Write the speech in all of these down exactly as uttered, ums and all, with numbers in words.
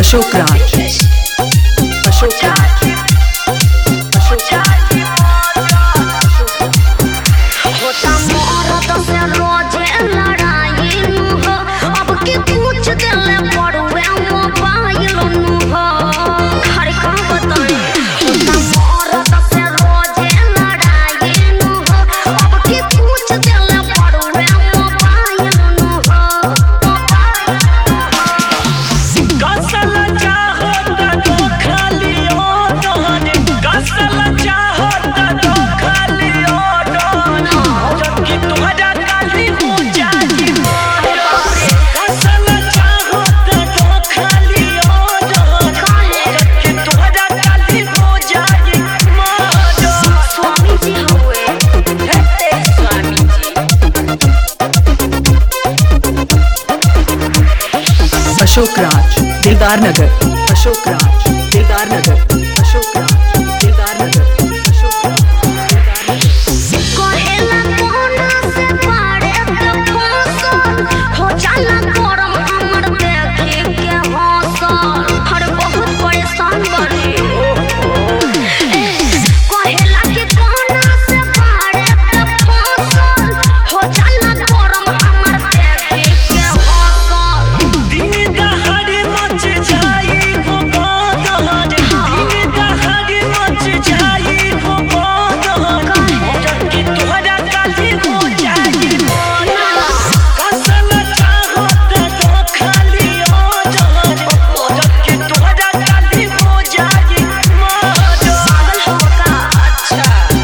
अशोक राज अशोक राज अशोक राज होता मरद से रोजे लड़ाई नु हो, अब के पूछ देले पड़ुए मोबाइल नु हो। खरे का बताई होता मरद से रोजे लड़ाई नु हो, अब के पूछ देले पड़ुए मोबाइल नु हो। कसल चाहत तो खालियो डोन, कसल चाहत तो खालियो डोन, जबकि तुम्हारा काली हो जाती मोर। कसल चाहत तो खालियो डोन, जबकि तुम्हारा काली हो जाती मोर। स्वामी जी हुए हे स्वामी जी। अशोक राज दिलदार नगर अशोक राज दिलदार नगर अशोक राज दिलदार नगर अशोक राज दिलदार नगर कहेला कोना से पाड़े के फंसल हो जाला गरम हमर देखे के हौसल। हर बहुत परेशान बड़ी कहेला कि कोना से पाड़े के फंसल हो जाला गरम हमर देखे के हौसल। दिन दहाड़े मच जाई हो बादल, दिन दहाड़े मच जाई हो बादल, जबकि तुम्हारा काली हो जाई मोर। कसल चाहत तो खालियो डोन, जबकि तुम्हारा काली हो जाई मोर। पागल हो का अच्छा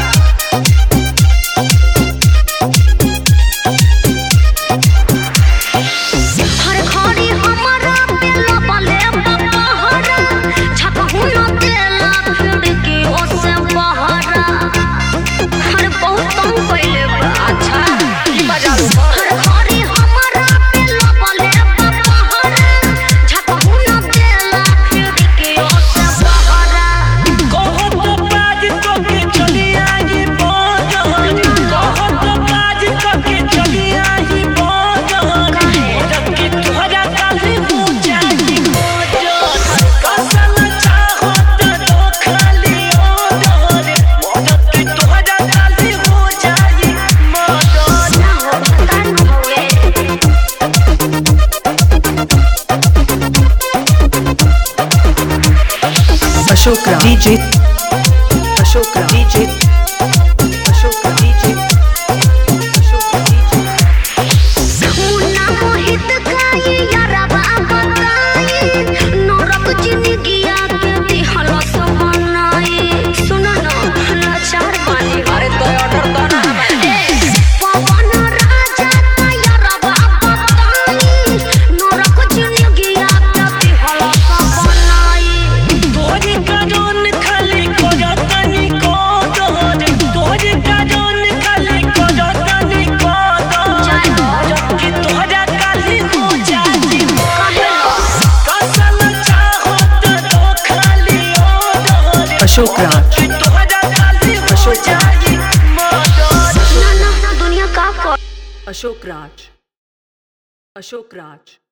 हर घड़ी हमारा बेला बले बपहरा, छकहु न देला खिड़की ओसे बहरा। हर बहुत तंग कइले बा। अच्छा बजारू हर घड़ी हमारा बेला बले बपहरा, छकहु न देला खिड़की ओसे बहरा। कहत बाज के चली आई बादल, कहत बाज के चली आई बादल, जबकि तुम्हारा काली हो जाई मोर। कसल चाहत तो खालियो डोन, जबकि तुम्हारा काली हो जाई मोर। ना हो पता न होए Ashok Raj DJ Ashok Raj DJ Ashok Raj DJ Ashok Raj DJ Munna Mohit काई यारबा बताई, नरक जिंदगिया के दिहल सब बनाई। सुनो न लाचार बानी अरे तो ऑर्डर दो ना। पवन राजा का यारबा बताई, नरक जिंदगिया के दिहल सब बनाई। तोरी काजोन खाली करतनी कोदर, तोरी काजोन खाली करतनी कोदर, जबकि तोहरा काली हो जाती मोर। कसल चाहत तो खालियो डोन, अशोक राज जबकि तोहरा काली हो जाती मोर। ना ना दुनिया का कर अशोक राज अशोक राज